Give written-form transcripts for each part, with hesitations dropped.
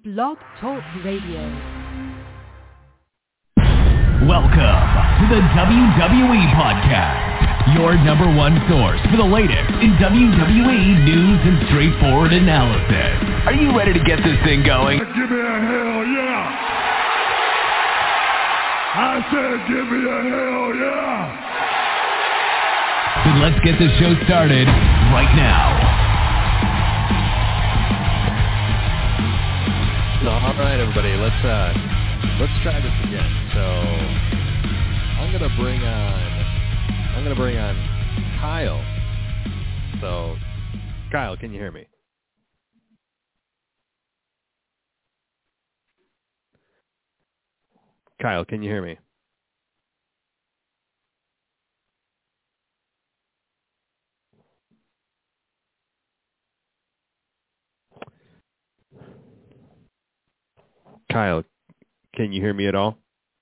Blog Talk Radio. Welcome to the WWE Podcast, your number one source for the latest in WWE news and straightforward analysis. Are you ready to get this thing going? Give me a hell yeah! I said give me a hell yeah! Then let's get this show started right now. All right, everybody, let's try this again. So I'm gonna bring on Kyle. So Kyle, can you hear me? Kyle, can you hear me? Kyle, can you hear me at all?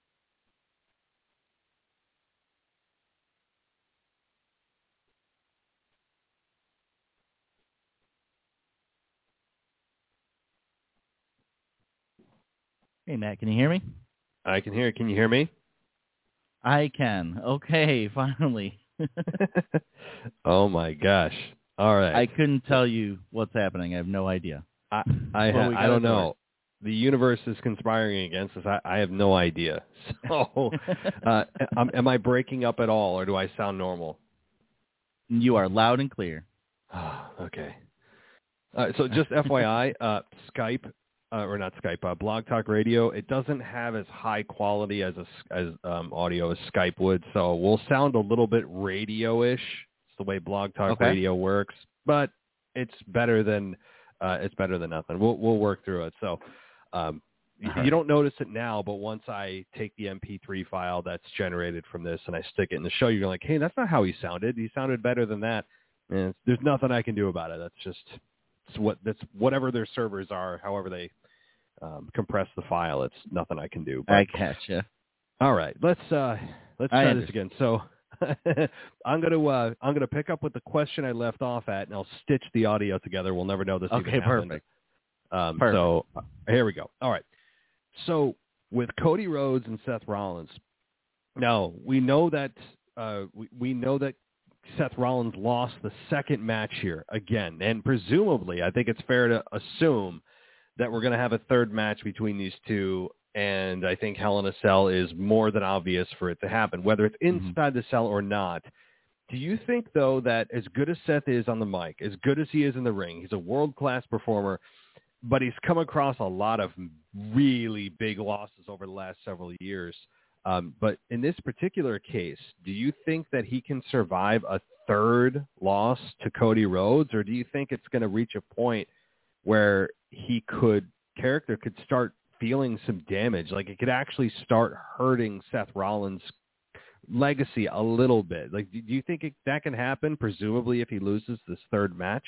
Hey, Matt, can you hear me? I can hear. Can you hear me? I can. Okay, finally. Oh my gosh! All right. I couldn't tell you what's happening. I have no idea. I don't know. The universe is conspiring against us. I have no idea. So, am I breaking up at all, or do I sound normal? You are loud and clear. Okay. So just FYI, Skype, or not Skype, Blog Talk Radio, it doesn't have as high quality as audio as Skype would, so we'll sound a little bit radio-ish. It's the way Blog Talk Radio works, but it's better than nothing. We'll work through it. So. You don't notice it now, but once I take the MP3 file that's generated from this and I stick it in the show, you're like, hey, that's not how he sounded. He sounded better than that. And there's nothing I can do about it. That's whatever their servers are, however they compress the file. It's nothing I can do. But, I gotcha. All right, let's try this again. So I'm gonna pick up with the question I left off at, and I'll stitch the audio together. We'll never know this. Okay, even happened. perfect. So here we go. All right. So with Cody Rhodes and Seth Rollins, now we know that Seth Rollins lost the second match here again, and presumably, I think it's fair to assume that we're going to have a third match between these two. And I think Hell in a Cell is more than obvious for it to happen, whether it's inside the cell or not. Do you think, though, that as good as Seth is on the mic, as good as he is in the ring, he's a world-class performer, but he's come across a lot of really big losses over the last several years. But in this particular case, do you think that he can survive a third loss to Cody Rhodes, or do you think it's going to reach a point where character could start feeling some damage? Like it could actually start hurting Seth Rollins' legacy a little bit. Like, do you think that can happen, presumably if he loses this third match?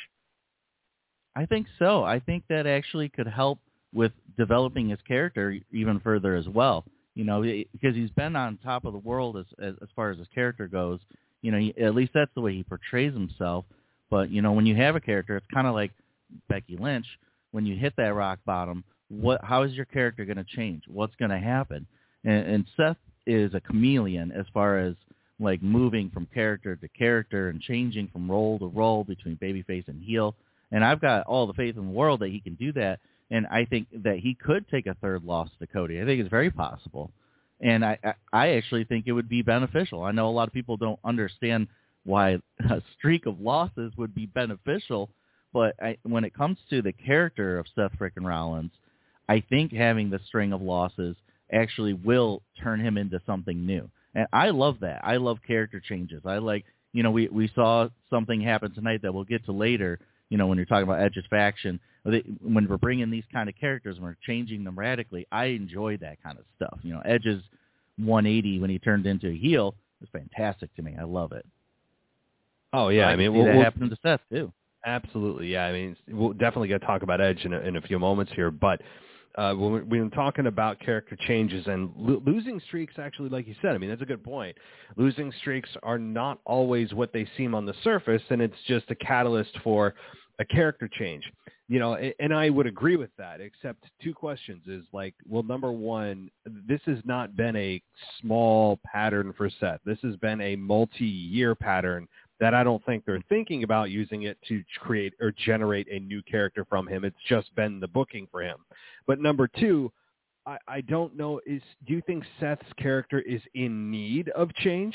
I think so. I think that actually could help with developing his character even further as well. You know, because he's been on top of the world as far as his character goes. You know, at least that's the way he portrays himself. But, you know, when you have a character, it's kind of like Becky Lynch. When you hit that rock bottom, how is your character going to change? What's going to happen? And Seth is a chameleon as far as, like, moving from character to character and changing from role to role between babyface and heel. And I've got all the faith in the world that he can do that. And I think that he could take a third loss to Cody. I think it's very possible. And I actually think it would be beneficial. I know a lot of people don't understand why a streak of losses would be beneficial. But when it comes to the character of Seth frickin' Rollins, I think having the string of losses actually will turn him into something new. And I love that. I love character changes. I like, you know, we saw something happen tonight that we'll get to later. You know, when you're talking about Edge's faction, when we're bringing these kind of characters and we're changing them radically, I enjoy that kind of stuff. You know, Edge's 180 when he turned into a heel was fantastic to me. I love it. Oh, yeah. I mean, that happened to Seth, too. Absolutely, yeah. I mean, we'll definitely get to talk about Edge in a few moments here, but when we've been talking about character changes and losing streaks, actually, like you said, I mean, that's a good point. Losing streaks are not always what they seem on the surface, and it's just a catalyst for a character change. And I would agree with that, except two questions is like, well, number one, this has not been a small pattern for Seth. This has been a multi-year pattern that I don't think they're thinking about using it to create or generate a new character from him. It's just been the booking for him. But number two, I don't know, do you think Seth's character is in need of change?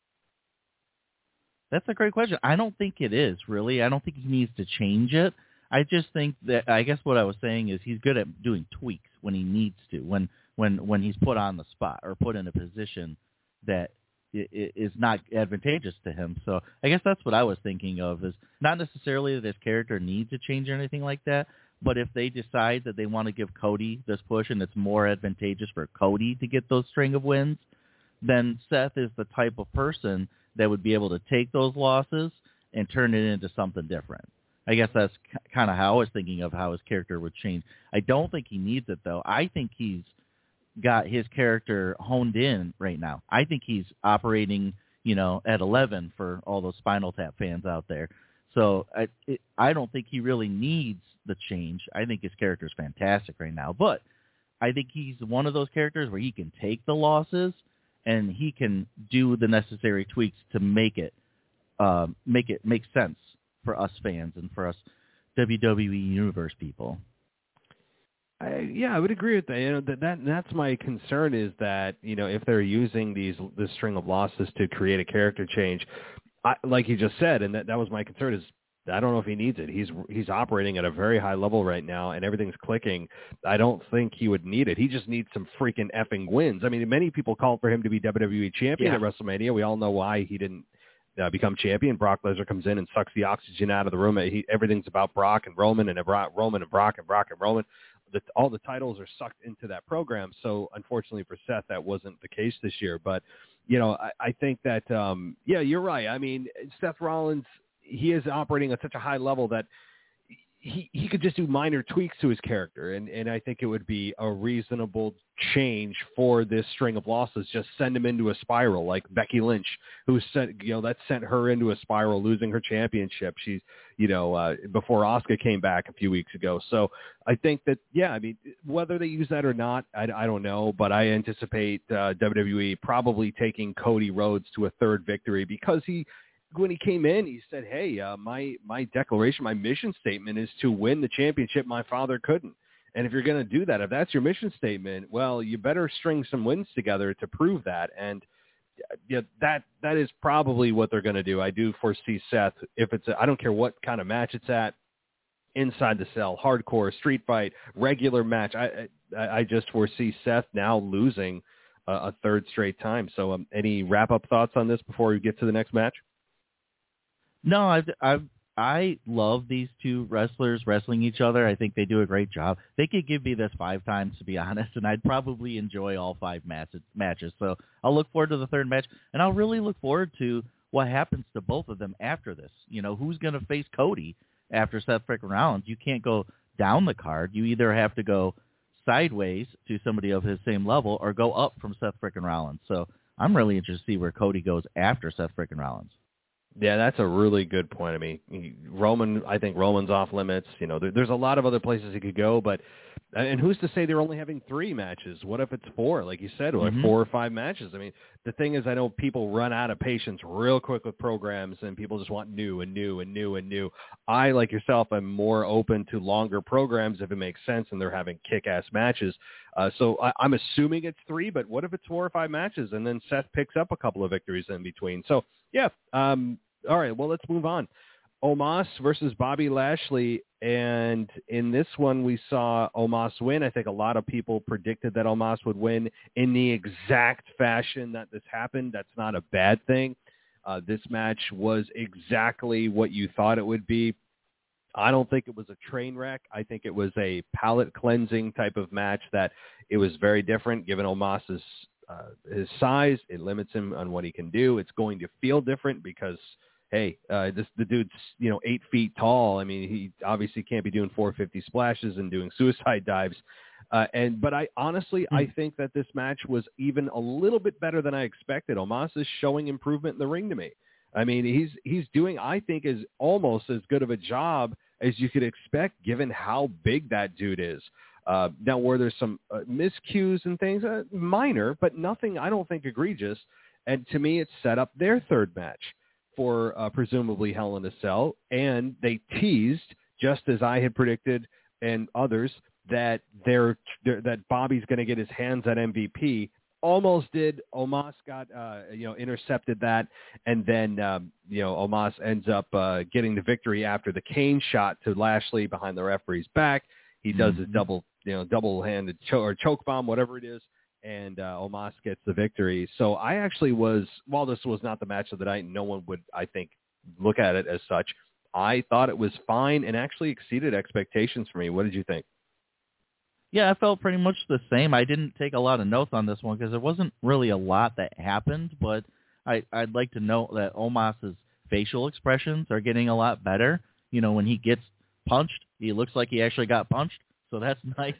That's a great question. I don't think it is, really. I don't think he needs to change it. I just think that, I guess what I was saying is he's good at doing tweaks when he needs to, when he's put on the spot or put in a position that is not advantageous to him. So I guess that's what I was thinking of, is not necessarily that his character needs to change or anything like that, but if they decide that they want to give Cody this push and it's more advantageous for Cody to get those string of wins, then Seth is the type of person that would be able to take those losses and turn it into something different. I guess that's kind of how I was thinking of how his character would change. I don't think he needs it, though. I think he's got his character honed in right now. I think he's operating, at 11 for all those Spinal Tap fans out there. So I don't think he really needs the change. I think his character is fantastic right now. But I think he's one of those characters where he can take the losses and he can do the necessary tweaks to make it make sense for us fans and for us WWE Universe people. I would agree with that. That's my concern, is that if they're using this string of losses to create a character change, like you just said, and that was my concern, is I don't know if he needs it. He's operating at a very high level right now, and everything's clicking. I don't think he would need it. He just needs some freaking effing wins. I mean, many people called for him to be WWE champion at WrestleMania. We all know why he didn't become champion. Brock Lesnar comes in and sucks the oxygen out of the room. Everything's about Brock and Roman, and Roman and Brock and Brock and Roman. All the titles are sucked into that program. So unfortunately for Seth, that wasn't the case this year. But, I think that, you're right. I mean, Seth Rollins, he is operating at such a high level that he could just do minor tweaks to his character. And I think it would be a reasonable change for this string of losses. Just send him into a spiral, like Becky Lynch, who that sent her into a spiral, losing her championship. She's, before Asuka came back a few weeks ago. So I think that, whether they use that or not, I don't know, but I anticipate WWE probably taking Cody Rhodes to a third victory, because when he came in, he said, hey, my declaration, my mission statement is to win the championship my father couldn't. And if you're going to do that, if that's your mission statement, well, you better string some wins together to prove that. And that is probably what they're going to do. I do foresee Seth, I don't care what kind of match it's at, inside the cell, hardcore, street fight, regular match. I just foresee Seth now losing a third straight time. So any wrap-up thoughts on this before we get to the next match? No, I love these two wrestlers wrestling each other. I think they do a great job. They could give me this 5 times, to be honest, and I'd probably enjoy all 5 matches. So I'll look forward to the third match, and I'll really look forward to what happens to both of them after this. Who's going to face Cody after Seth freaking Rollins? You can't go down the card. You either have to go sideways to somebody of his same level or go up from Seth freaking Rollins. So I'm really interested to see where Cody goes after Seth freaking Rollins. Yeah, that's a really good point. I mean, I think Roman's off limits. There's a lot of other places he could go, and who's to say they're only having 3 matches? What if it's 4, like you said, or 4 or 5 matches? I mean, the thing is, I know people run out of patience real quick with programs, and people just want new and new and new and new. I, like yourself, am more open to longer programs if it makes sense and they're having kick-ass matches. So I'm assuming it's 3, but what if it's 4 or 5 matches, and then Seth picks up a couple of victories in between? So, yeah, all right, well, let's move on. Omos versus Bobby Lashley, and in this one we saw Omos win. I think a lot of people predicted that Omos would win in the exact fashion that this happened. That's not a bad thing. This match was exactly what you thought it would be. I don't think it was a train wreck. I think it was a palate cleansing type of match that it was very different given Omos's his size. It limits him on what he can do. It's going to feel different because, hey, the dude's 8 feet tall. I mean, he obviously can't be doing 450 splashes and doing suicide dives. But I honestly, I think that this match was even a little bit better than I expected. Omos is showing improvement in the ring to me. I mean, he's doing, I think, is almost as good of a job as you could expect, given how big that dude is. Now, were there some miscues and things? Minor, but nothing, I don't think, egregious. And to me, it set up their third match for presumably Hell in a Cell. And they teased, just as I had predicted and others, that that Bobby's going to get his hands at MVP. Almost did. Omos got, intercepted that. And then, Omos ends up getting the victory after the cane shot to Lashley behind the referee's back. He does his double-handed choke bomb, whatever it is, and Omos gets the victory. So I actually was, while this was not the match of the night, and no one would, I think, look at it as such, I thought it was fine and actually exceeded expectations for me. What did you think? Yeah, I felt pretty much the same. I didn't take a lot of notes on this one because there wasn't really a lot that happened, but I'd like to note that Omos's facial expressions are getting a lot better. When he gets punched, he looks like he actually got punched, so that's nice.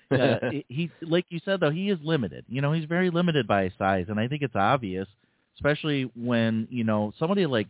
He, like you said, though, he is limited. He's very limited by his size, and I think it's obvious, especially when, somebody like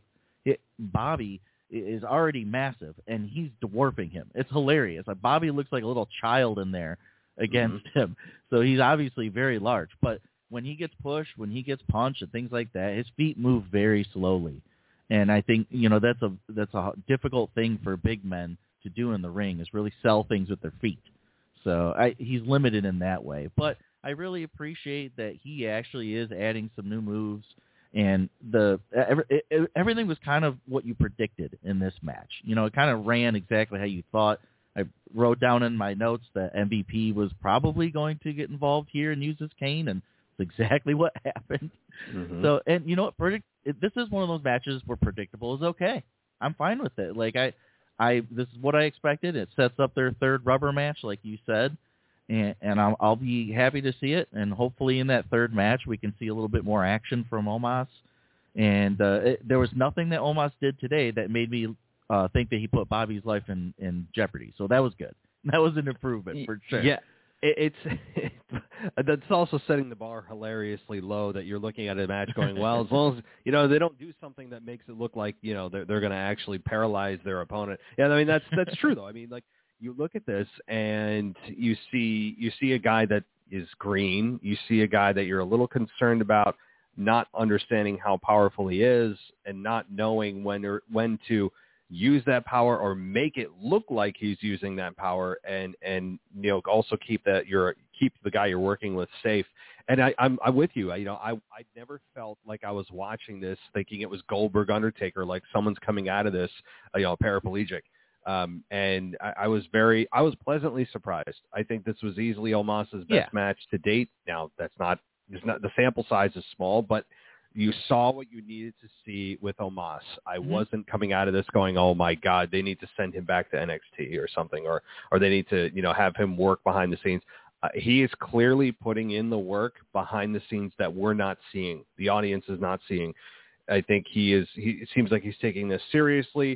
Bobby is already massive, and he's dwarfing him. It's hilarious. Bobby looks like a little child in there against him, so he's obviously very large. But when he gets pushed, when he gets punched and things like that, his feet move very slowly. And I think, that's a difficult thing for big men to do in the ring, is really sell things with their feet. So he's limited in that way. But I really appreciate that he actually is adding some new moves, and everything was kind of what you predicted in this match. It kind of ran exactly how you thought. I wrote down in my notes that MVP was probably going to get involved here and use his cane, and it's exactly what happened. Mm-hmm. So, and you know what, this is one of those matches where predictable is okay. I'm fine with it. Like this is what I expected. It sets up their third rubber match, like you said, and I'll be happy to see it. And hopefully in that third match we can see a little bit more action from Omos. And there was nothing that Omos did today that made me think that he put Bobby's life in jeopardy. So that was good. That was an improvement for sure. Yeah. That's also setting the bar hilariously low, that you're looking at a match going, well, as long as, they don't do something that makes it look like, they're going to actually paralyze their opponent. Yeah, I mean, that's true, though. I mean, like, you look at this and you see a guy that is green. You see a guy that you're a little concerned about not understanding how powerful he is and not knowing when to use that power or make it look like he's using that power, and also keep the guy you're working with safe. And I'm with you. I never felt like I was watching this thinking it was Goldberg Undertaker, like someone's coming out of this paraplegic. And I was pleasantly surprised. I think this was easily Omos's best match to date. Now the sample size is small, but you saw what you needed to see with Omos. I wasn't coming out of this going, oh my God, they need to send him back to NXT or something, or they need to, have him work behind the scenes. He is clearly putting in the work behind the scenes that we're not seeing. The audience is not seeing. I think it seems like he's taking this seriously.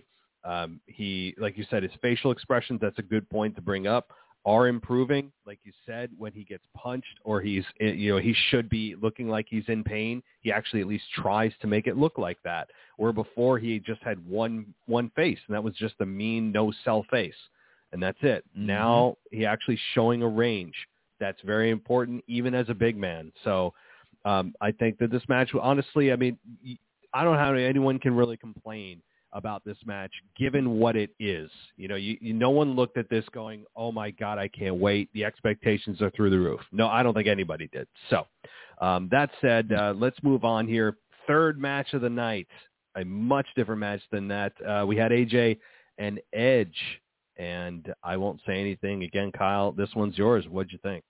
He, like you said, his facial expressions, that's a good point to bring up, are improving. Like you said, when he gets punched or he should be looking like he's in pain, he actually at least tries to make it look like that. Where before he just had one face, and that was just a mean no-sell face, and that's it. Mm-hmm. Now he actually showing a range. That's very important, even as a big man. So I think that this match, honestly, I mean, I don't know how anyone can really complain about this match, given what it is. No one looked at this going, oh my God, I can't wait. The expectations are through the roof. No, I don't think anybody did. So that said, let's move on here. Third match of the night, a much different match than that. We had AJ and Edge, and I won't say anything. Again, Kyle, this one's yours. What'd you think?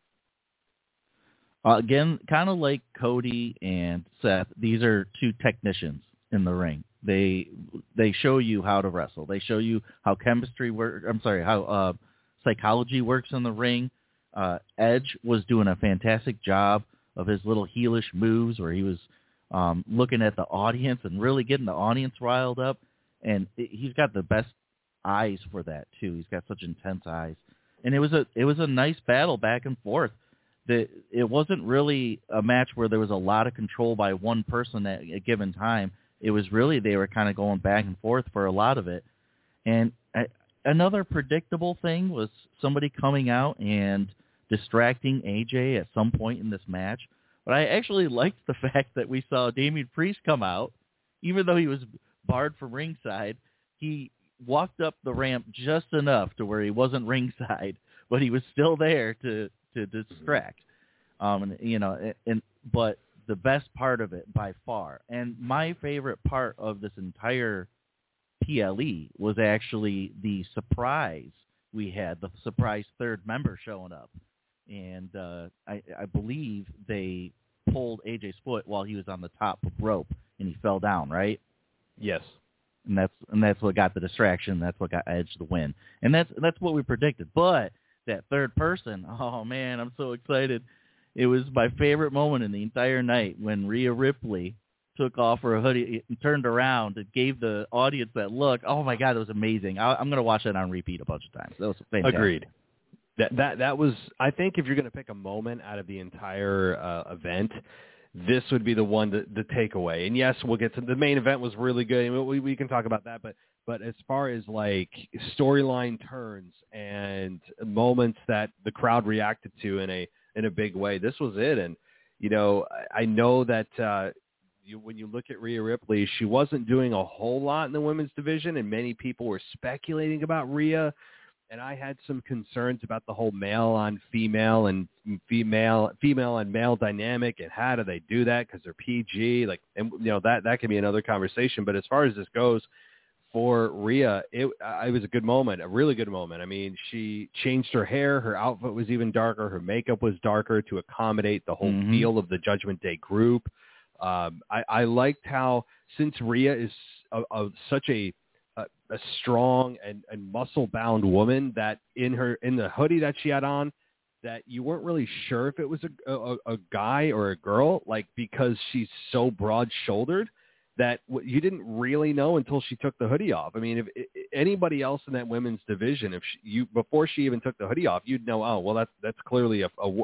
Again, kind of like Cody and Seth, these are two technicians in the ring. They show you how to wrestle. They show you how how psychology works in the ring. Edge was doing a fantastic job of his little heelish moves where he was looking at the audience and really getting the audience riled up. And he's got the best eyes for that too. He's got such intense eyes. And it was a nice battle back and forth. It wasn't really a match where there was a lot of control by one person at a given time. It was really, they were kind of going back and forth for a lot of it. And another predictable thing was somebody coming out and distracting AJ at some point in this match. But I actually liked the fact that we saw Damian Priest come out, even though he was barred from ringside. He walked up the ramp just enough to where he wasn't ringside, but he was still there to distract. But the best part of it by far, and my favorite part of this entire PLE was actually the surprise we had, the surprise third member showing up. And I believe they pulled AJ's foot while he was on the top rope and he fell down, right? Yes. And that's what got the distraction. That's what got Edge the win. And that's what we predicted. But that third person, oh man, I'm so excited. It was my favorite moment in the entire night when Rhea Ripley took off her hoodie and turned around and gave the audience that look. Oh my God, it was amazing. I'm going to watch that on repeat a bunch of times. That was fantastic. Agreed. That was, I think if you're going to pick a moment out of the entire event, this would be the one, the takeaway. And yes, we'll get to the main event was really good. And we can talk about that. But as far as like storyline turns and moments that the crowd reacted to in a big way, this was it. And, you know, I know that when you look at Rhea Ripley, she wasn't doing a whole lot in the women's division, and many people were speculating about Rhea. And I had some concerns about the whole male on female and female on male dynamic, and how do they do that because they're PG? Like, and you know that can be another conversation. But as far as this goes, for Rhea, it was a good moment, a really good moment. I mean, she changed her hair, her outfit was even darker, her makeup was darker to accommodate the whole feel of the Judgment Day group. I liked how, since Rhea is such a strong and muscle-bound woman, that in the hoodie that she had on, that you weren't really sure if it was a guy or a girl, like, because she's so broad-shouldered that you didn't really know until she took the hoodie off. I mean, if anybody else in that women's division, before she even took the hoodie off, you'd know, oh, well, that's clearly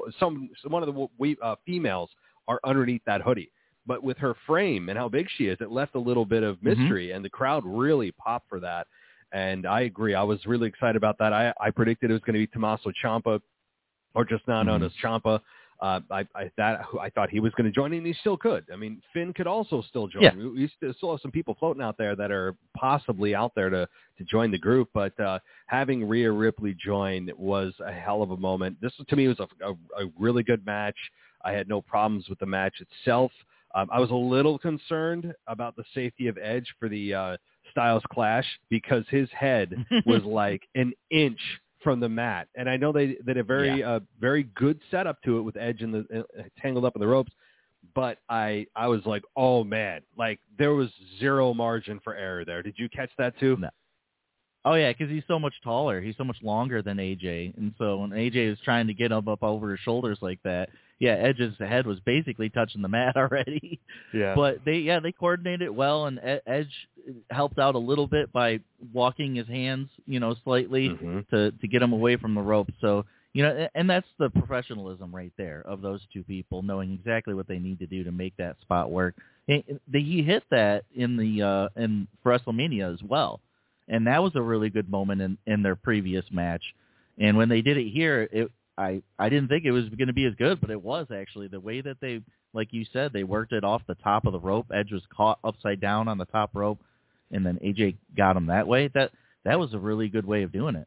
one of the females are underneath that hoodie. But with her frame and how big she is, it left a little bit of mystery, and the crowd really popped for that. And I agree. I was really excited about that. I predicted it was going to be Tommaso Ciampa, or just now known as Ciampa. I thought he was going to join, and he still could. I mean, Finn could also still join. Yeah. We still have some people floating out there that are possibly out there to join the group. But having Rhea Ripley join was a hell of a moment. This, to me, was a really good match. I had no problems with the match itself. I was a little concerned about the safety of Edge for the Styles Clash, because his head was like an inch from the mat. And I know they did a very good setup to it with Edge tangled up in the ropes. But I was like, oh, man, like there was zero margin for error there. Did you catch that too? No. Oh, yeah, because he's so much taller. He's so much longer than AJ. And so when AJ was trying to get him up over his shoulders like that, yeah, Edge's head was basically touching the mat already. Yeah. But they coordinated well, and Edge helped out a little bit by walking his hands, slightly to get him away from the rope. So, and that's the professionalism right there of those two people, knowing exactly what they need to do to make that spot work. He hit that in WrestleMania as well. And that was a really good moment in their previous match. And when they did it here, I didn't think it was going to be as good, but it was actually. The way that they, like you said, they worked it off the top of the rope. Edge was caught upside down on the top rope, and then AJ got him that way. That was a really good way of doing it.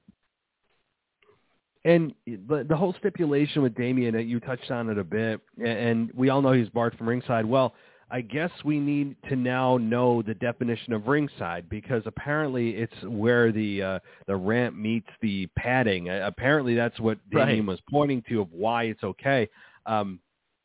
And the whole stipulation with Damian, you touched on it a bit, and we all know he's barred from ringside. Well, I guess we need to now know the definition of ringside, because apparently it's where the ramp meets the padding. Apparently that's what Damian was pointing to of why it's okay. Is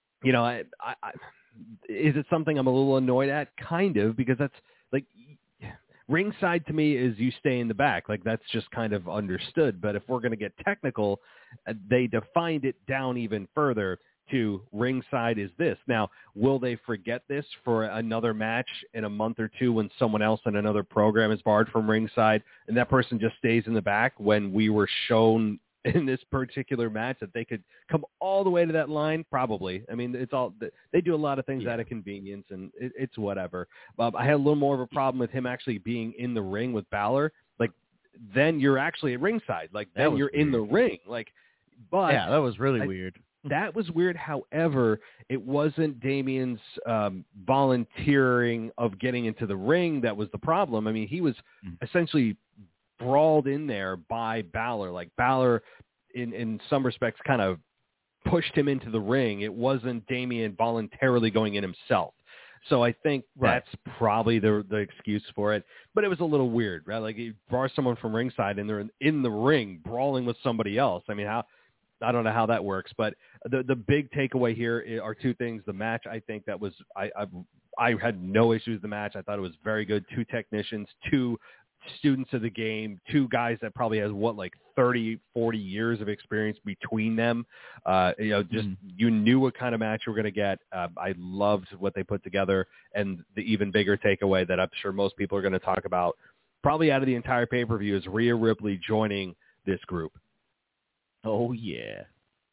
it something I'm a little annoyed at? Kind of, because that's like ringside to me is you stay in the back. Like that's just kind of understood. But if we're going to get technical, they defined it down even further to ringside is this. Now, will they forget this for another match in a month or two when someone else in another program is barred from ringside and that person just stays in the back, when we were shown in this particular match that they could come all the way to that line? Probably. I mean, they do a lot of things out of convenience, and it's whatever. I had a little more of a problem with him actually being in the ring with Balor. Like, then you're actually at ringside. Like, then you're in the ring. Like, but yeah, that was really weird. That was weird. However, it wasn't Damien's volunteering of getting into the ring that was the problem. I mean, he was essentially brawled in there by Balor. Like, Balor, in some respects, kind of pushed him into the ring. It wasn't Damien voluntarily going in himself. So I think that's probably the excuse for it. But it was a little weird, right? Like, you brought someone from ringside and they're in the ring brawling with somebody else. I mean, I don't know how that works, but the big takeaway here are two things. The match, I think that was I had no issues with the match. I thought it was very good. Two technicians, two students of the game, two guys that probably has 30, 40 years of experience between them. You knew what kind of match you were going to get. I loved what they put together, and the even bigger takeaway that I'm sure most people are going to talk about probably out of the entire pay-per-view is Rhea Ripley joining this group. Oh, yeah.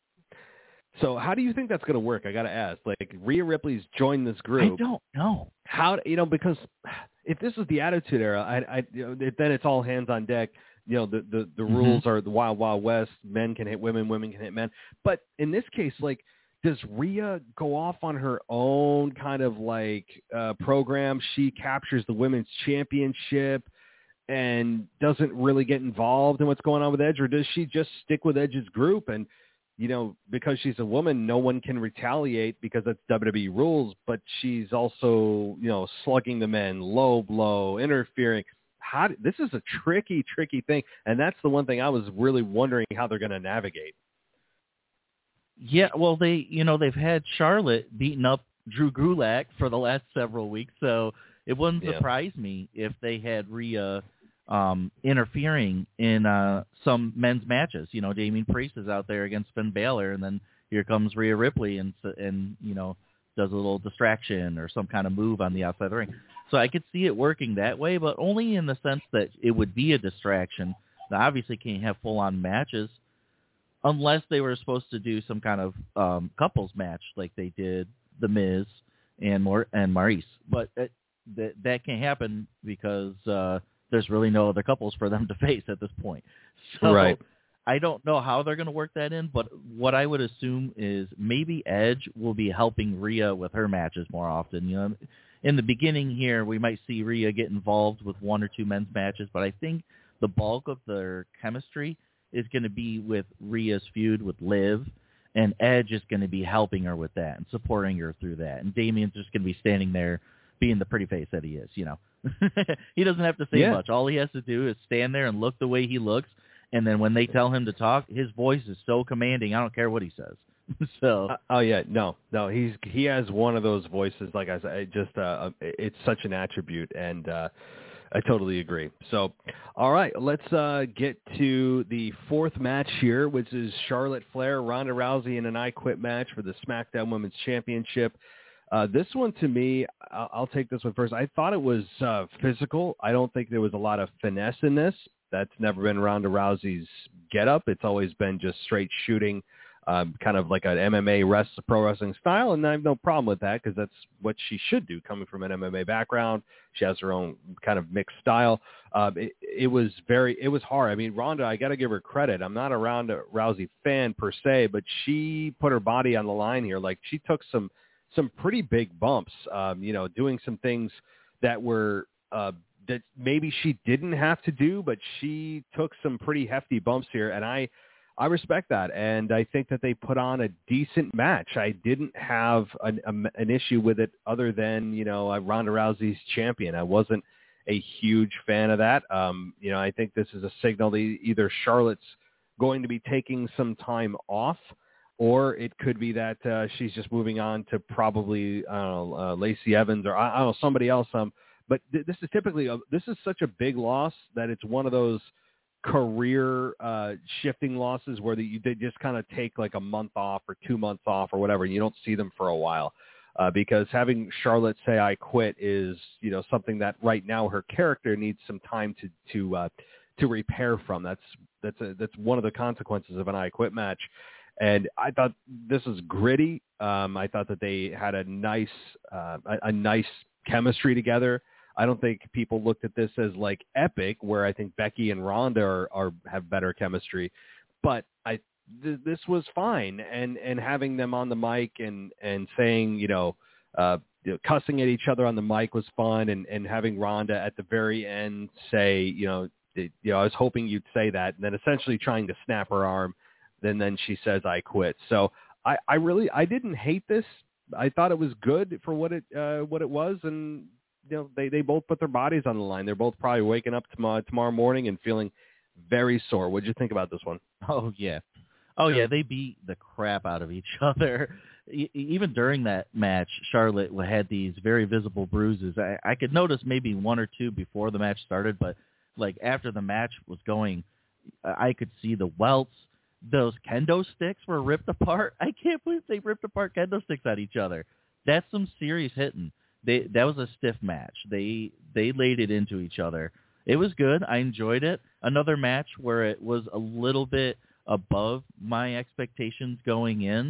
So how do you think that's going to work? I got to ask. Like, Rhea Ripley's joined this group. I don't know. How, because if this is the Attitude Era, then it's all hands on deck. The rules are the Wild Wild West. Men can hit women, women can hit men. But in this case, like, does Rhea go off on her own kind of program? She captures the women's championship and doesn't really get involved in what's going on with Edge, or does she just stick with Edge's group? And, because she's a woman, no one can retaliate because that's WWE rules, but she's also, slugging the men, low blow, interfering. This is a tricky thing. And that's the one thing I was really wondering how they're going to navigate. Yeah, well, they've had Charlotte beating up Drew Gulak for the last several weeks, so it wouldn't surprise me if they had Rhea interfering in some men's matches. Damien Priest is out there against Finn Balor, and then here comes Rhea Ripley and does a little distraction or some kind of move on the outside of the ring. So I could see it working that way, but only in the sense that it would be a distraction. They obviously can't have full-on matches unless they were supposed to do some kind of couples match like they did The Miz and Maurice. But that can't happen because there's really no other couples for them to face at this point. So right. I don't know how they're going to work that in, but what I would assume is maybe Edge will be helping Rhea with her matches more often. In the beginning here, we might see Rhea get involved with one or two men's matches, but I think the bulk of their chemistry is going to be with Rhea's feud with Liv, and Edge is going to be helping her with that and supporting her through that. And Damien's just going to be standing there being the pretty face that he is, He doesn't have to say much. All he has to do is stand there and look the way he looks, and then when they tell him to talk, his voice is so commanding, I don't care what he says. So. He has one of those voices, like I said, it's such an attribute, and I totally agree. So, all right, let's get to the fourth match here, which is Charlotte Flair, Ronda Rousey in an I Quit match for the SmackDown Women's Championship. This one, to me, I'll take this one first. I thought it was physical. I don't think there was a lot of finesse in this. That's never been Ronda Rousey's getup. It's always been just straight shooting, kind of like an MMA pro wrestling style, and I have no problem with that because that's what she should do, coming from an MMA background. She has her own kind of mixed style. It was hard. I mean, Ronda, I got to give her credit. I'm not a Ronda Rousey fan per se, but she put her body on the line here. Like, she took some pretty big bumps, doing some things that were that maybe she didn't have to do, but she took some pretty hefty bumps here, and I respect that, and I think that they put on a decent match. I didn't have an issue with it other than, Ronda Rousey's champion. I wasn't a huge fan of that. I think this is a signal that either Charlotte's going to be taking some time off, or it could be that she's just moving on to probably, Lacey Evans or I don't know, somebody else. But this is typically this is such a big loss that it's one of those career shifting losses where they just kind of take like a month off or 2 months off or whatever, and you don't see them for a while. Because having Charlotte say I quit is, something that right now her character needs some time to repair from. That's one of the consequences of an I quit match. And I thought this was gritty. I thought that they had a nice chemistry together. I don't think people looked at this as like epic, where I think Becky and Ronda have better chemistry. But this was fine, and having them on the mic and saying, cussing at each other on the mic was fun, and having Ronda at the very end say, I was hoping you'd say that, and then essentially trying to snap her arm. Then she says, I quit. So I didn't hate this. I thought it was good for what it was. And, they both put their bodies on the line. They're both probably waking up tomorrow morning and feeling very sore. What'd you think about this one? Oh, yeah. Oh, yeah. They beat the crap out of each other. Even during that match, Charlotte had these very visible bruises. I could notice maybe one or two before the match started, but like after the match was going, I could see the welts. Those kendo sticks were ripped apart. I can't believe they ripped apart kendo sticks at each other. That's some serious hitting. That was a stiff match. They laid it into each other. It was good. I enjoyed it. Another match where it was a little bit above my expectations going in.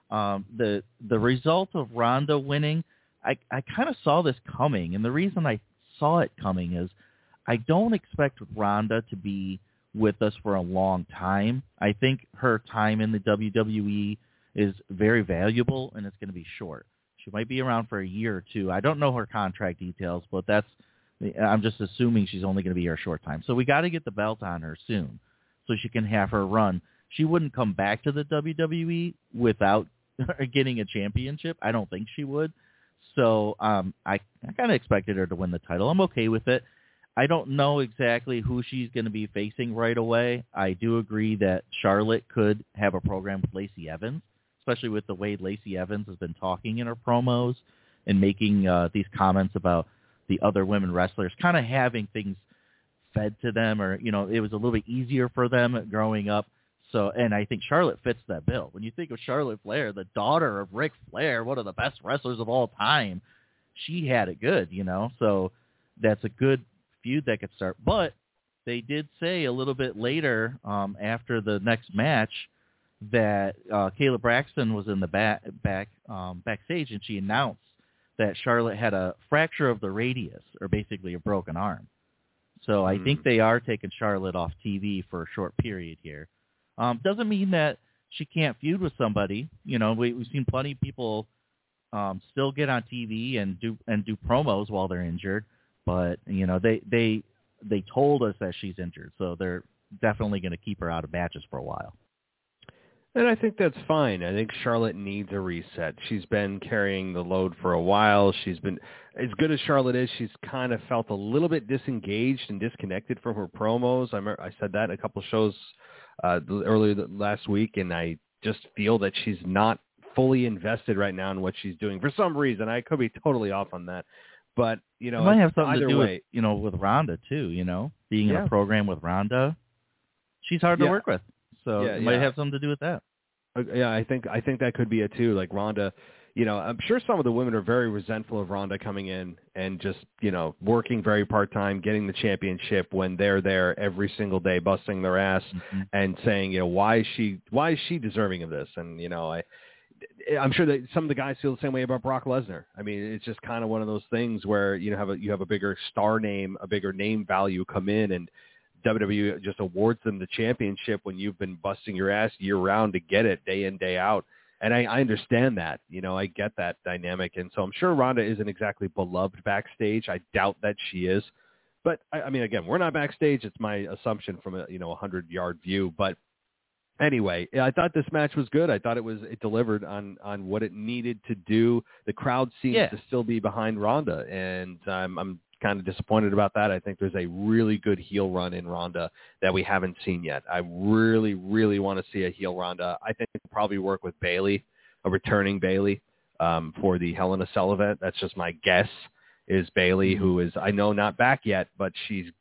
The result of Ronda winning, I kind of saw this coming, and the reason I saw it coming is I don't expect Ronda to be with us for a long time. I think her time in the WWE is very valuable, and it's going to be short. She might be around for a year or two. I don't know her contract details, but I'm just assuming she's only going to be here a short time. So we got to get the belt on her soon so she can have her run. She wouldn't come back to the WWE without getting a championship. I don't think she would. So I kind of expected her to win the title. I'm okay with it. I don't know exactly who she's going to be facing right away. I do agree that Charlotte could have a program with Lacey Evans, especially with the way Lacey Evans has been talking in her promos and making these comments about the other women wrestlers, kind of having things fed to them, or, it was a little bit easier for them growing up. So, and I think Charlotte fits that bill. When you think of Charlotte Flair, the daughter of Ric Flair, one of the best wrestlers of all time, she had it good, so that's a good feud that could start. But they did say a little bit later, after the next match, that Kayla Braxton was in the backstage, and she announced that Charlotte had a fracture of the radius, or basically a broken arm. So I think they are taking Charlotte off TV for a short period here. Doesn't mean that she can't feud with somebody. We've seen plenty of people still get on TV and do promos while they're injured. But, they told us that she's injured, so they're definitely going to keep her out of matches for a while. And I think that's fine. I think Charlotte needs a reset. She's been carrying the load for a while. She's been, as good as Charlotte is, she's kind of felt a little bit disengaged and disconnected from her promos. I said that in a couple of shows earlier last week, and I just feel that she's not fully invested right now in what she's doing for some reason. I could be totally off on that. But, it might have something to do with, with Ronda, too, being in a program with Ronda. She's hard to work with. So it might have something to do with that. Yeah, I think that could be it, too. Like Ronda, I'm sure some of the women are very resentful of Ronda coming in and just, working very part-time, getting the championship when they're there every single day, busting their ass and saying, why is she deserving of this? And, I'm sure that some of the guys feel the same way about Brock Lesnar. I mean, it's just kind of one of those things where you have a bigger star name, a bigger name value come in, and WWE just awards them the championship when you've been busting your ass year round to get it day in, day out. And I understand that, I get that dynamic. And so I'm sure Ronda isn't exactly beloved backstage. I doubt that she is. But I mean, again, we're not backstage. It's my assumption from a 100-yard view. But anyway, I thought this match was good. I thought it delivered on what it needed to do. The crowd seems to still be behind Ronda, and I'm kind of disappointed about that. I think there's a really good heel run in Ronda that we haven't seen yet. I really, really want to see a heel Ronda. I think we'll probably work with Bayley, a returning Bayley, for the Hell in a Cell event. That's just my guess, is Bayley, who is, I know, not back yet, but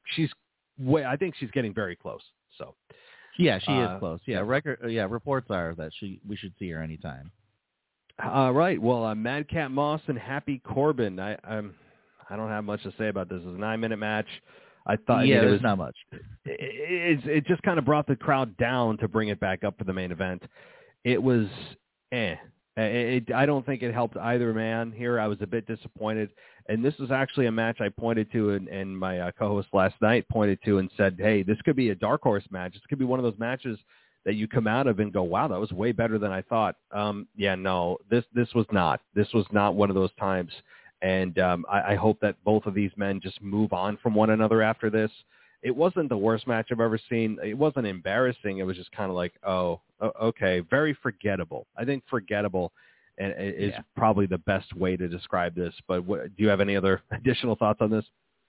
I think she's getting very close. So. Yeah, she is close. Yeah, reports are that we should see her anytime. Right. Well, Madcap Moss and Happy Corbin. I don't have much to say about this. It was a 9-minute match. I thought there's not much. It just kind of brought the crowd down to bring it back up for the main event. It was I don't think it helped either man here. I was a bit disappointed. And this is actually a match I pointed to, and my co-host last night pointed to and said, hey, this could be a dark horse match. This could be one of those matches that you come out of and go, wow, that was way better than I thought. No, this was not. This was not one of those times. And I hope that both of these men just move on from one another after this. It wasn't the worst match I've ever seen. It wasn't embarrassing. It was just kind of like, oh, okay, very forgettable. I think forgettable and is probably the best way to describe this. But do you have any other additional thoughts on this?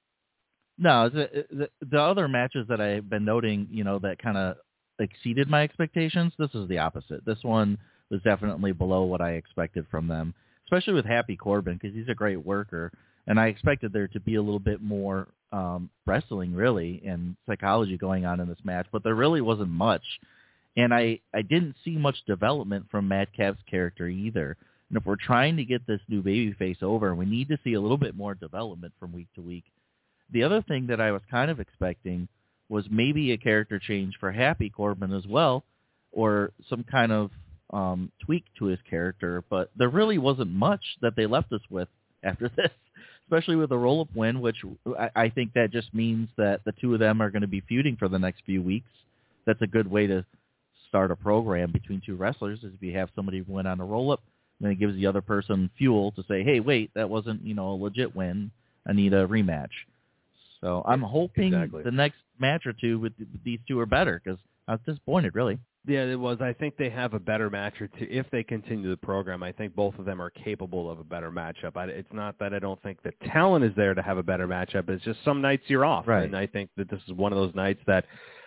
No, the other matches that I've been noting, that kind of exceeded my expectations, this is the opposite. This one was definitely below what I expected from them, especially with Happy Corbin, because he's a great worker. And I expected there to be a little bit more wrestling, really, and psychology going on in this match, but there really wasn't much. And I didn't see much development from Madcap's character either. And if we're trying to get this new babyface over, we need to see a little bit more development from week to week. The other thing that I was kind of expecting was maybe a character change for Happy Corbin as well, or some kind of tweak to his character, but there really wasn't much that they left us with after this, especially with a roll-up win, which I think that just means that the two of them are going to be feuding for the next few weeks. That's a good way to start a program between two wrestlers, is if you have somebody win on a roll-up, and it gives the other person fuel to say, hey, wait, that wasn't, a legit win. I need a rematch. So I'm hoping the next match or two with these two are better, because I was disappointed, really. Yeah, it was. I think they have a better match or two. If they continue the program, I think both of them are capable of a better matchup. It's not that I don't think the talent is there to have a better matchup. It's just some nights you're off. Right. And I think that this is one of those nights that,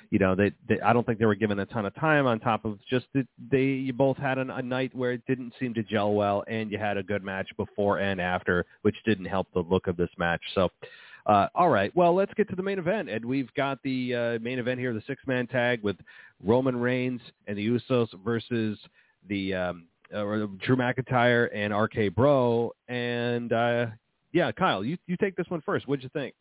I don't think they were given a ton of time, on top of just that you both had a night where it didn't seem to gel well, and you had a good match before and after, which didn't help the look of this match. So, all right, well, let's get to the main event. And we've got the main event here, the six-man tag with Roman Reigns and the Usos versus the Drew McIntyre and RK Bro. And, Kyle, you take this one first. What'd you think?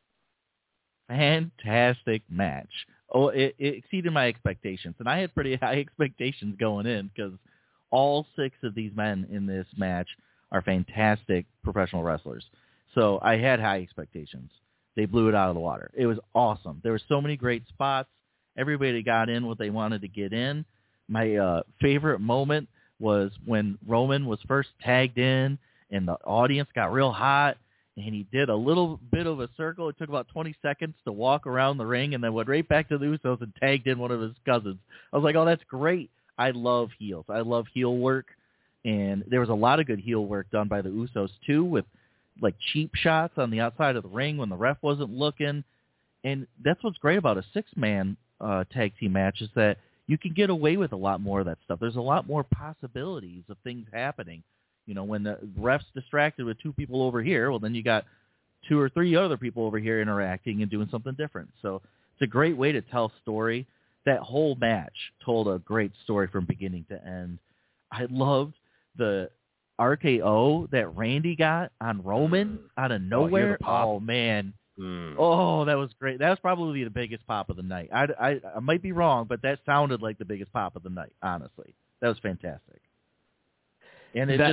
Fantastic match. Oh, it exceeded my expectations. And I had pretty high expectations going in, because all six of these men in this match are fantastic professional wrestlers. So I had high expectations. They blew it out of the water. It was awesome. There were so many great spots. Everybody got in what they wanted to get in. My favorite moment was when Roman was first tagged in and the audience got real hot, and he did a little bit of a circle. It took about 20 seconds to walk around the ring, and then went right back to the Usos and tagged in one of his cousins. I was like, oh, that's great. I love heels. I love heel work, and there was a lot of good heel work done by the Usos, too, with like cheap shots on the outside of the ring when the ref wasn't looking. And that's what's great about a six-man tag team match, is that you can get away with a lot more of that stuff. There's a lot more possibilities of things happening. When the ref's distracted with two people over here, well, then you got two or three other people over here interacting and doing something different. So it's a great way to tell story. That whole match told a great story from beginning to end. I loved the RKO that Randy got on Roman out of nowhere. Oh man. Oh, that was great. That was probably the biggest pop of the night. I might be wrong, but that sounded like the biggest pop of the night, honestly. That was fantastic. And it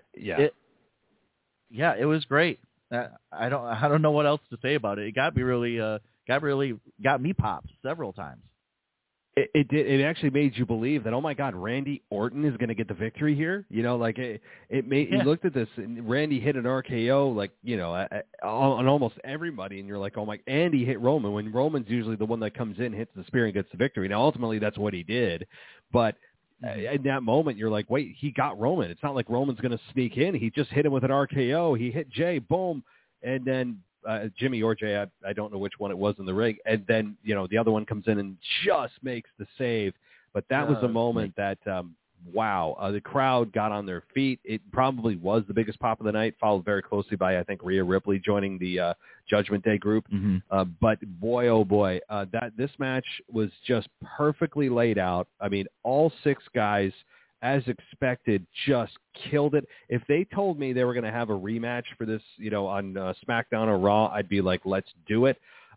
it was great. I don't know what else to say about it. It got me popped several times. It did. It actually made you believe that, oh my God, Randy Orton is going to get the victory here. You looked at this, and Randy hit an RKO on almost everybody, and you're like, oh my. And he hit Roman when Roman's usually the one that comes in, hits the spear, and gets the victory. Now ultimately that's what he did, but in that moment you're like, wait, he got Roman. It's not like Roman's going to sneak in. He just hit him with an RKO. He hit Jay, boom, and then Jimmy or Jay, I don't know which one it was in the ring, and then the other one comes in and just makes the save. But that was a moment that the crowd got on their feet. It probably was the biggest pop of the night, followed very closely by, I think, Rhea Ripley joining the Judgment Day group. But boy, oh boy, this match was just perfectly laid out. I mean, all six guys, as expected, just killed it. If they told me they were going to have a rematch for this, on SmackDown or Raw, I'd be like, let's do it.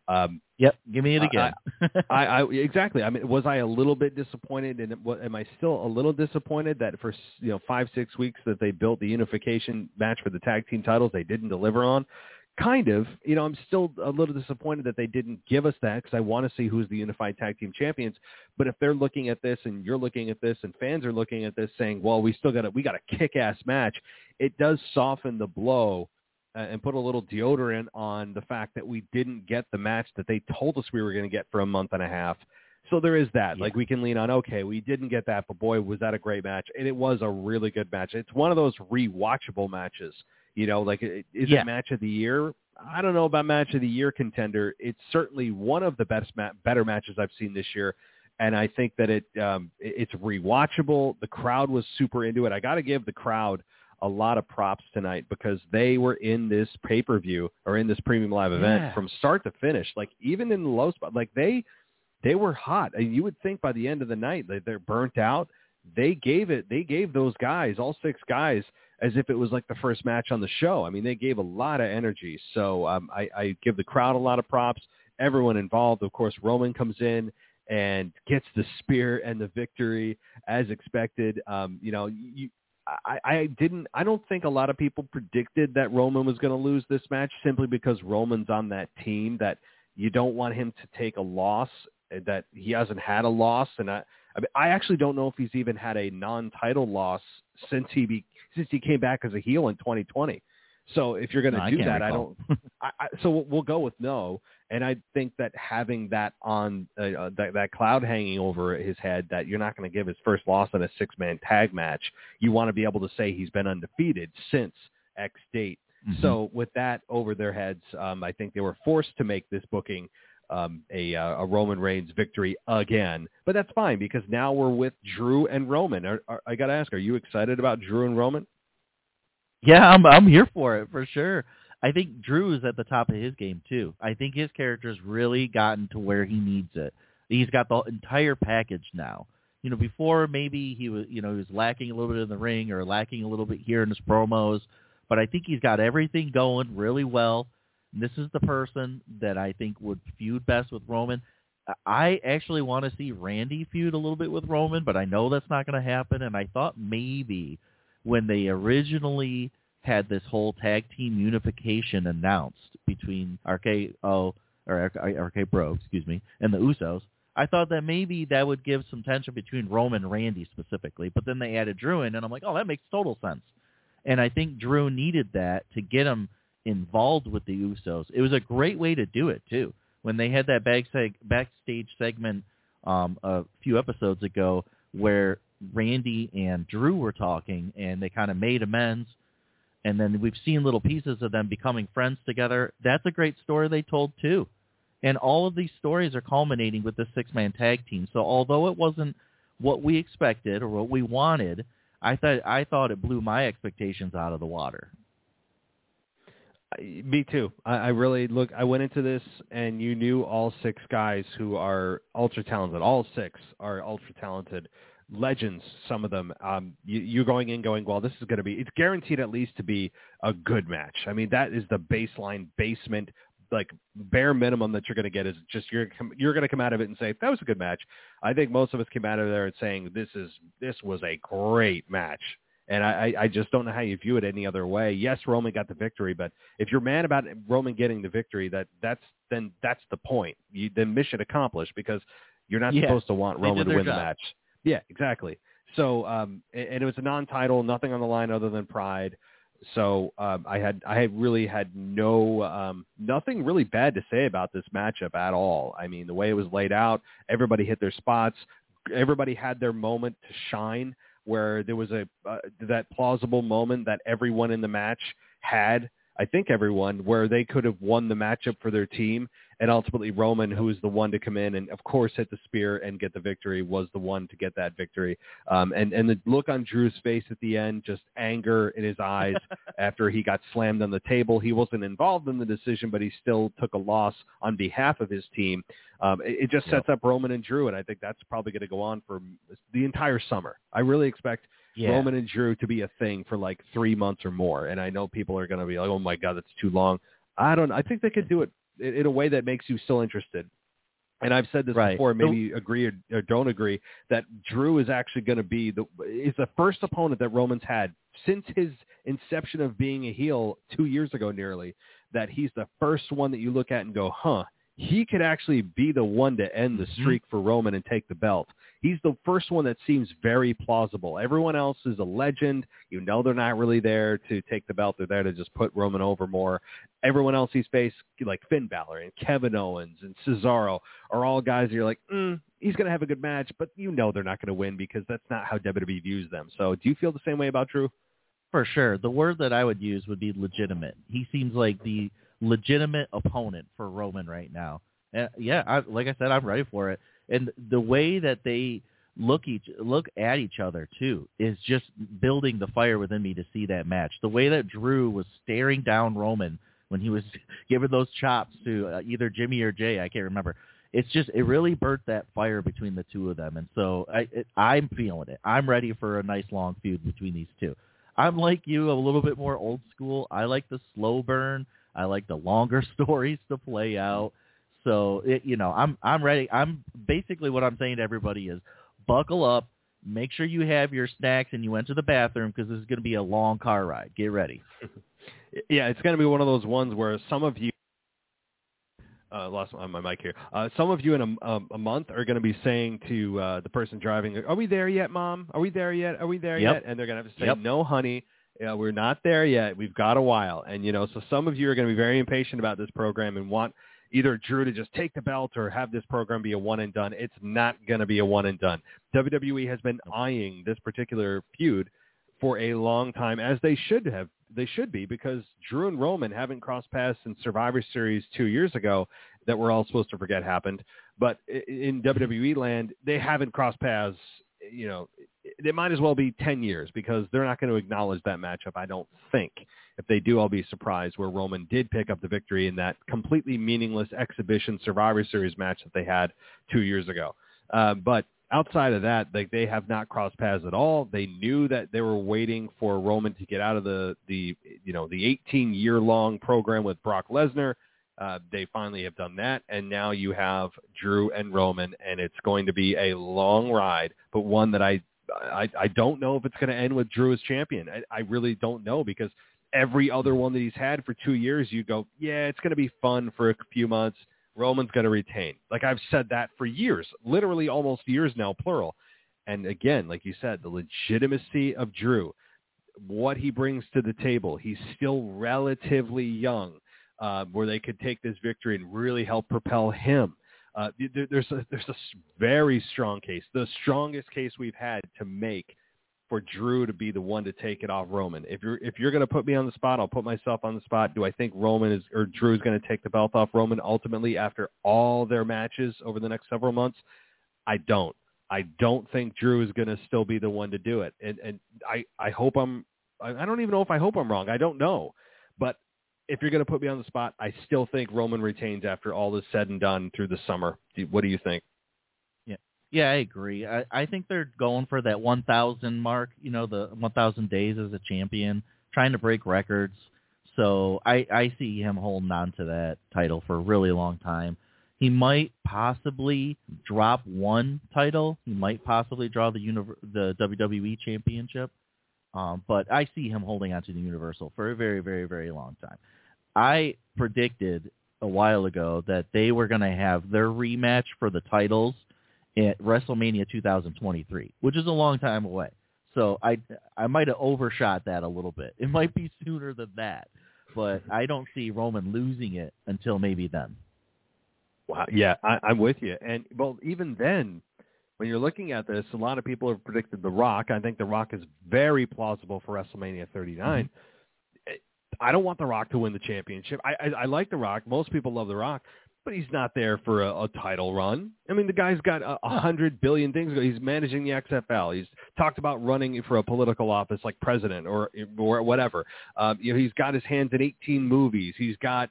Yep, give me it again. I exactly. I mean, was I a little bit disappointed? And am I still a little disappointed that for 5-6 weeks that they built the unification match for the tag team titles they didn't deliver on? Kind of. I'm still a little disappointed that they didn't give us that because I want to see who's the unified tag team champions. But if they're looking at this and you're looking at this and fans are looking at this saying, well, we got a kick-ass match, it does soften the blow and put a little deodorant on the fact that we didn't get the match that they told us we were going to get for a month and a half. So there is that. Yeah. Like we can lean on, okay, we didn't get that, but boy, was that a great match. And it was a really good match. It's one of those rewatchable matches. Is it match of the year? I don't know about match of the year contender. It's certainly one of the better matches I've seen this year. And I think that it's rewatchable. The crowd was super into it. I got to give the crowd a lot of props tonight because they were in this pay-per-view or in this premium live event from start to finish. Like even in the low spot, like they were hot. And you would think by the end of the night that they're burnt out. They gave those guys, all 6 guys, as if it was like the first match on the show. I mean, they gave a lot of energy. So I give the crowd a lot of props. Everyone involved, of course, Roman comes in and gets the spear and the victory as expected. I don't think a lot of people predicted that Roman was going to lose this match simply because Roman's on that team that you don't want him to take a loss, that he hasn't had a loss. And I actually don't know if he's even had a non-title loss since he came back as a heel in 2020. So if you're going to do that, so we'll go with no. And I think that having that on that cloud hanging over his head, that you're not going to give his first loss in a 6-man tag match. You want to be able to say he's been undefeated since X date. Mm-hmm. So with that over their heads, I think they were forced to make this booking a Roman Reigns victory again. But that's fine because now we're with Drew and Roman. I got to ask, are you excited about Drew and Roman? Yeah, I'm here for it for sure. I think Drew is at the top of his game too. I think his character's really gotten to where he needs it. He's got the entire package now. Before maybe he was lacking a little bit in the ring or lacking a little bit here in his promos, but I think he's got everything going really well. And this is the person that I think would feud best with Roman. I actually want to see Randy feud a little bit with Roman, but I know that's not going to happen. And I thought maybe when they originally had this whole tag team unification announced between RK Bro, and the Usos, I thought that maybe that would give some tension between Roman and Randy specifically. But then they added Drew in, and I'm like, oh, that makes total sense. And I think Drew needed that to get him involved with the Usos. It was a great way to do it, too. When they had that backstage segment a few episodes ago where Randy and Drew were talking, and they kind of made amends, and then we've seen little pieces of them becoming friends together. That's a great story they told, too. And all of these stories are culminating with this 6-man tag team. So although it wasn't what we expected or what we wanted, I thought it blew my expectations out of the water. Me too. I really I went into this and you knew all 6 guys who are ultra talented. All 6 are ultra talented. Legends, some of them. You're going in going, well, this is going to be, it's guaranteed at least to be a good match. I mean, that is the baseline, basement, like bare minimum that you're going to get is just you're going to come out of it and say, that was a good match. I think most of us came out of there and saying, this was a great match. And I just don't know how you view it any other way. Yes, Roman got the victory, but if you're mad about Roman getting the victory, that's the point. Then mission accomplished because you're not supposed to want Roman to win the match. Yeah, exactly. So, and it was a non-title, nothing on the line other than pride. So I really had nothing really bad to say about this matchup at all. I mean, the way it was laid out, everybody hit their spots. Everybody had their moment to shine, where there was that plausible moment that everyone in the match had. I think everyone, where they could have won the matchup for their team, and ultimately Roman, who was the one to come in and, of course, hit the spear and get the victory, was the one to get that victory. And the look on Drew's face at the end, just anger in his eyes after he got slammed on the table. He wasn't involved in the decision, but he still took a loss on behalf of his team. It just sets up Roman and Drew, and I think that's probably going to go on for the entire summer. I really expect Roman and Drew to be a thing for like 3 months or more. And I know people are going to be like, oh my God, that's too long. I think they could do it in a way that makes you still interested. And I've said this Right. before, maybe you agree or don't agree, that Drew is actually going to be the first opponent that Roman's had since his inception of being a heel 2 years ago nearly, that he's the first one that you look at and go, he could actually be the one to end the streak for Roman and take the belt. He's the first one that seems very plausible. Everyone else is a legend. You know they're not really there to take the belt. They're there to just put Roman over more. Everyone else he's faced, like Finn Balor and Kevin Owens and Cesaro, are all guys that you're like, he's going to have a good match, but you know they're not going to win because that's not how WWE views them. So do you feel the same way about Drew? For sure. The word that I would use would be legitimate. He seems like the legitimate opponent for Roman right now. And like I said, I'm ready for it. And the way that they look at each other too is just building the fire within me to see that match. The way that Drew was staring down Roman when he was giving those chops to either Jimmy or Jay, I can't remember. It really burnt that fire between the two of them. And so I'm feeling it. I'm ready for a nice long feud between these two. I'm like you, a little bit more old school. I like the slow burn. I like the longer stories to play out. So, I'm ready. I'm basically what I'm saying to everybody is buckle up, make sure you have your snacks and you went to the bathroom because this is going to be a long car ride. Get ready. Yeah, it's going to be one of those ones where some of you lost my mic here. Some of you in a month are going to be saying to the person driving, "Are we there yet, Mom? Are we there yet? Are we there yet?" And they're going to have to say, "No, honey. We're not there yet. We've got a while." And, so some of you are going to be very impatient about this program and want either Drew to just take the belt or have this program be a one and done. It's not going to be a one and done. WWE has been eyeing this particular feud for a long time, as they should have. They should be, because Drew and Roman haven't crossed paths in Survivor Series 2 years ago that we're all supposed to forget happened. But in WWE land, they haven't crossed paths. They might as well be 10 years because they're not going to acknowledge that matchup, I don't think. If they do, I'll be surprised, where Roman did pick up the victory in that completely meaningless exhibition Survivor Series match that they had 2 years ago. But outside of that, they have not crossed paths at all. They knew that they were waiting for Roman to get out of the 18-year-long program with Brock Lesnar. They finally have done that, and now you have Drew and Roman, and it's going to be a long ride, but one that I don't know if it's going to end with Drew as champion. I really don't know, because every other one that he's had for 2 years, you go, yeah, it's going to be fun for a few months. Roman's going to retain. Like I've said that for years, literally almost years now, plural. And again, like you said, the legitimacy of Drew, what he brings to the table, he's still relatively young, where they could take this victory and really help propel him. There's a very strong case, the strongest case we've had to make for Drew to be the one to take it off Roman. If you're going to put me on the spot, I'll put myself on the spot. Do I think Drew is going to take the belt off Roman ultimately after all their matches over the next several months? I don't. I don't think Drew is going to still be the one to do it. And I hope I don't even know if I hope I'm wrong. I don't know. But if you're going to put me on the spot, I still think Roman retains after all is said and done through the summer. What do you think? Yeah, I agree. I think they're going for that 1,000 mark, the 1,000 days as a champion, trying to break records. So I see him holding on to that title for a really long time. He might possibly drop one title. He might possibly draw the WWE Championship. But I see him holding on to the Universal for a very, very, very long time. I predicted a while ago that they were going to have their rematch for the titles at WrestleMania 2023, which is a long time away. So I might have overshot that a little bit. It might be sooner than that, but I don't see Roman losing it until maybe then. Wow. Yeah, I'm with you. And, well, even then, when you're looking at this, a lot of people have predicted The Rock. I think The Rock is very plausible for WrestleMania 39. Mm-hmm. I don't want The Rock to win the championship. I like The Rock. Most people love The Rock, but he's not there for a title run. I mean, the guy's got 100 billion things. He's managing the XFL. He's talked about running for a political office like president or whatever. He's got his hands in 18 movies. He's got,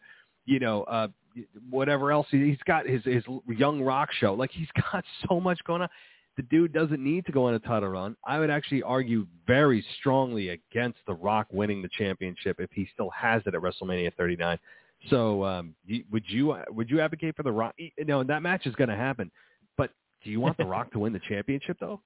whatever else. He's got his Young Rock show. Like, he's got so much going on. The dude doesn't need to go on a title run. I would actually argue very strongly against The Rock winning the championship if he still has it at WrestleMania 39. So would you advocate for The Rock? That match is going to happen, but do you want The Rock to win the championship though?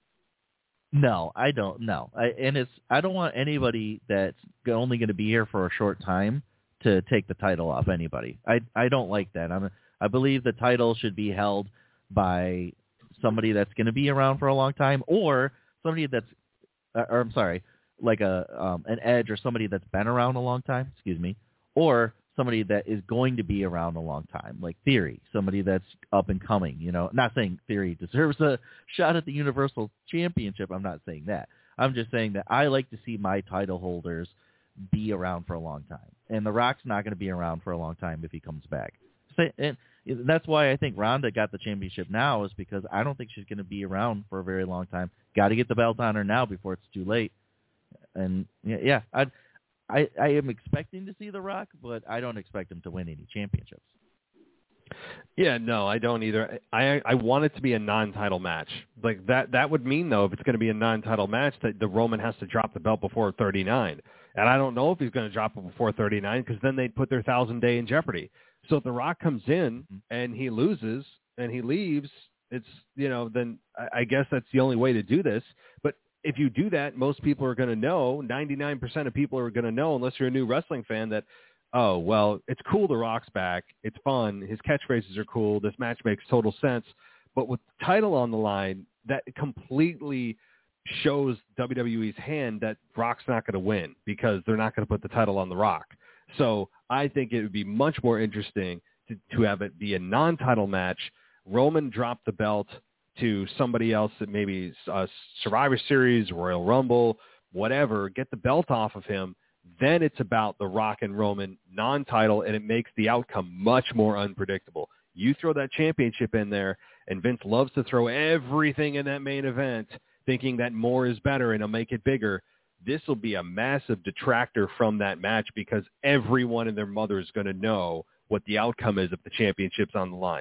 No, I don't. No, I don't want anybody that's only going to be here for a short time to take the title off anybody. I don't like that. I believe the title should be held by somebody that's going to be around for a long time, or somebody that's, or I'm sorry, like an Edge or somebody that's been around a long time. Excuse me, or somebody that is going to be around a long time, like Theory, somebody that's up and coming. Not saying Theory deserves a shot at the Universal Championship. I'm not saying that. I'm just saying that I like to see my title holders be around for a long time. And The Rock's not going to be around for a long time if he comes back. And that's why I think Ronda got the championship now, is because I don't think she's going to be around for a very long time. Got to get the belt on her now before it's too late. And yeah, I am expecting to see The Rock, but I don't expect him to win any championships. Yeah, no, I don't either. I want it to be a non-title match. Like that would mean, though, if it's going to be a non-title match, that the Roman has to drop the belt before 39. And I don't know if he's going to drop it before 39, because then they'd put their 1,000 day in jeopardy. So if The Rock comes in and he loses and he leaves, it's, then I guess that's the only way to do this. But if you do that, most people are going to know, 99% of people are going to know, unless you're a new wrestling fan, that, oh, well, it's cool The Rock's back. It's fun. His catchphrases are cool. This match makes total sense. But with the title on the line, that completely shows WWE's hand that Rock's not going to win, because they're not going to put the title on The Rock. So I think it would be much more interesting to have it be a non-title match. Roman drop the belt to somebody else, that maybe Survivor Series, Royal Rumble, whatever, get the belt off of him. Then it's about The Rock and Roman non-title, and it makes the outcome much more unpredictable. You throw that championship in there, and Vince loves to throw everything in that main event, thinking that more is better and it'll make it bigger. This will be a massive detractor from that match, because everyone and their mother is going to know what the outcome is if the championship's on the line.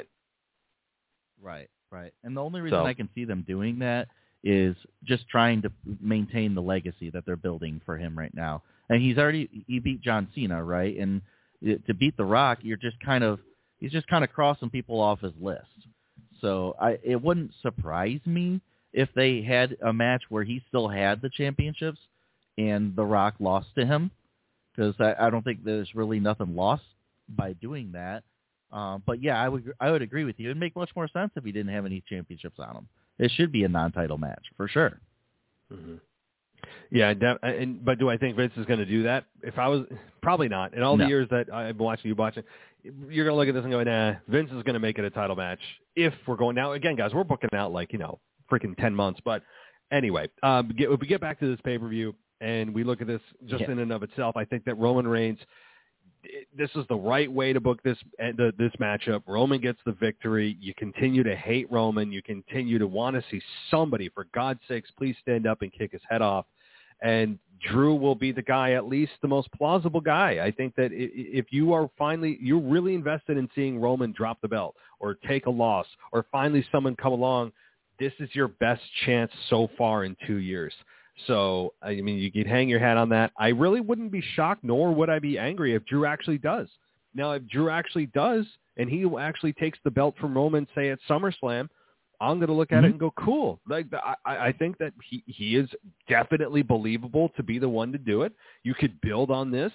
Right. And the only reason I can see them doing that is just trying to maintain the legacy that they're building for him right now. And he beat John Cena, right? And to beat The Rock, he's just kind of crossing people off his list. So it wouldn't surprise me if they had a match where he still had the championships and The Rock lost to him, because I don't think there's really nothing lost by doing that. But yeah, I would agree with you. It'd make much more sense if he didn't have any championships on him. It should be a non-title match for sure. Mm-hmm. Yeah, but do I think Vince is going to do that? If I was, probably not. In all the years that I've been watching, you're going to look at this and go, nah, Vince is going to make it a title match. If we're going now, again, guys, we're booking out freaking 10 months. But anyway, if we get back to this pay-per-view and we look at this just in and of itself, I think that Roman Reigns, this is the right way to book this matchup. Roman gets the victory. You continue to hate Roman. You continue to want to see somebody, for God's sakes, please stand up and kick his head off. And Drew will be the guy, at least the most plausible guy. I think that if you're really invested in seeing Roman drop the belt or take a loss or finally someone come along, this is your best chance so far in 2 years. So, I mean, you could hang your hat on that. I really wouldn't be shocked, nor would I be angry if Drew actually does. Now, if Drew actually does, and he actually takes the belt from Roman, say at SummerSlam, I'm going to look at it and go, cool. Like, I think that he is definitely believable to be the one to do it. You could build on this.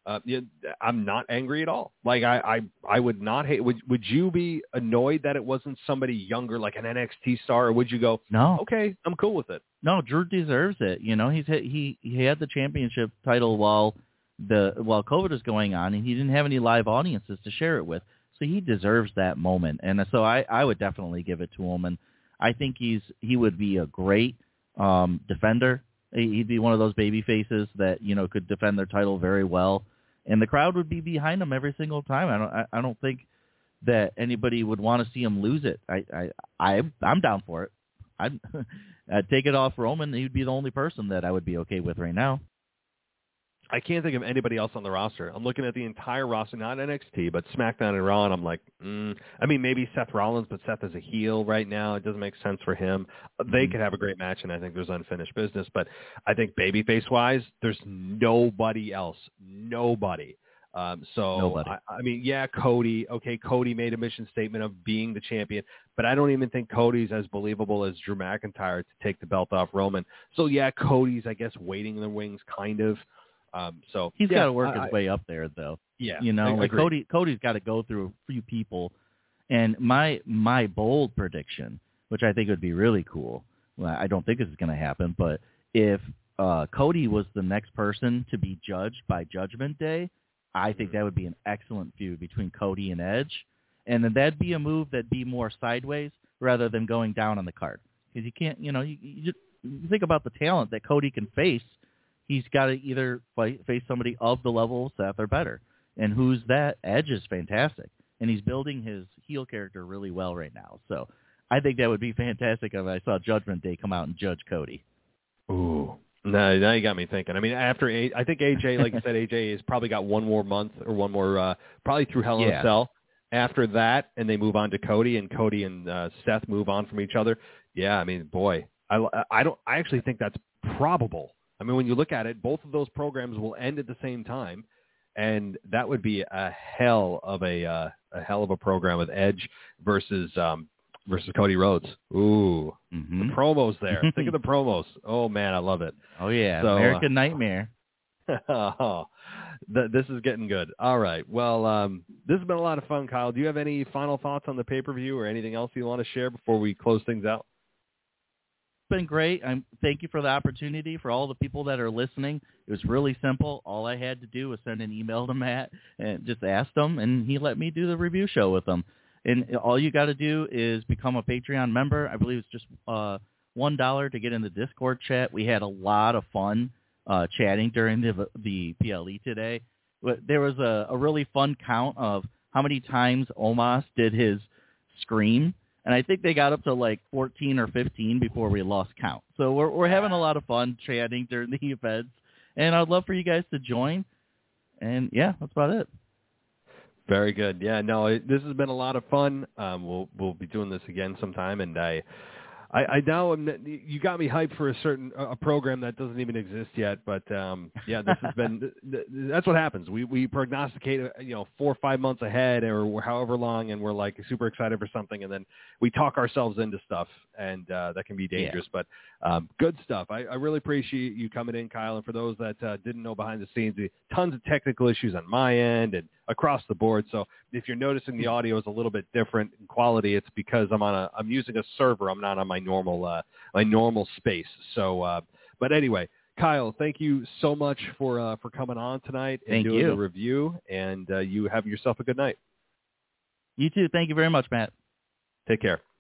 I'm not angry at all. Like, I would not hate. Would you be annoyed that it wasn't somebody younger, like an NXT star, or would you go, no, okay, I'm cool with it? No, Drew deserves it. He had the championship title while COVID was going on, and he didn't have any live audiences to share it with. So he deserves that moment. And so I would definitely give it to him. And I think he would be a great defender. He'd be one of those baby faces that, could defend their title very well. And the crowd would be behind him every single time. I don't think that anybody would want to see him lose it. I'm down for it. I'd take it off Roman. He'd be the only person that I would be okay with right now. I can't think of anybody else on the roster. I'm looking at the entire roster, not NXT, but SmackDown and Raw, and I'm like, I mean, maybe Seth Rollins, but Seth is a heel right now. It doesn't make sense for him. They could have a great match, and I think there's unfinished business. But I think babyface-wise, there's nobody else. Nobody. Nobody. I mean, yeah, Cody. Okay, Cody made a mission statement of being the champion, but I don't even think Cody's as believable as Drew McIntyre to take the belt off Roman. So yeah, Cody's, I guess, waiting in the wings, kind of. So he's got to work his way up there, though. Yeah, you know, like Cody's got to go through a few people. And my bold prediction, which I think would be really cool. Well, I don't think this is going to happen, but if Cody was the next person to be judged by Judgment Day, I think that would be an excellent feud between Cody and Edge. And then that'd be a move that'd be more sideways rather than going down on the card. Because you can't, you know, you just think about the talent that Cody can face. He's got to either face somebody of the level of Seth or better. And who's that? Edge is fantastic. And he's building his heel character really well right now. So I think that would be fantastic if I saw Judgment Day come out and judge Cody. Ooh. No, now you got me thinking. I mean, I think AJ, like you said, AJ has probably got one more month or one more, probably through Hell in a Cell. After that, and they move on to Cody, and Cody and Seth move on from each other. Yeah, I mean, boy, I actually think that's probable. I mean, when you look at it, both of those programs will end at the same time, and that would be a hell of a program with Edge versus Cody Rhodes. Ooh, the promos there. Think of the promos. Oh, man, I love it. Oh, yeah, so, American Nightmare. This is getting good. All right. Well, this has been a lot of fun, Kyle. Do you have any final thoughts on the pay-per-view or anything else you want to share before we close things out? It's been great. Thank you for the opportunity. For all the people that are listening, it was really simple. All I had to do was send an email to Matt and just ask him, and he let me do the review show with him. And all you got to do is become a Patreon member. I believe it's just $1 to get in the Discord chat. We had a lot of fun chatting during the PLE today. But there was a really fun count of how many times Omos did his scream. And I think they got up to like 14 or 15 before we lost count. So we're having a lot of fun chatting during the events. And I'd love for you guys to join. And, yeah, that's about it. Very good. Yeah, no, this has been a lot of fun. We'll be doing this again sometime. And I now you got me hyped for a program that doesn't even exist yet. But yeah, this has been that's what happens. We prognosticate 4 or 5 months ahead or however long, and we're like super excited for something, and then we talk ourselves into stuff, and that can be dangerous. Yeah. But good stuff. I really appreciate you coming in, Kyle. And for those that didn't know behind the scenes, tons of technical issues on my end and across the board. So if you're noticing the audio is a little bit different in quality, it's because I'm using a server. I'm not on my normal space. So, but anyway, Kyle, thank you so much for coming on tonight and doing the review. And you have yourself a good night. You too. Thank you very much, Matt. Take care.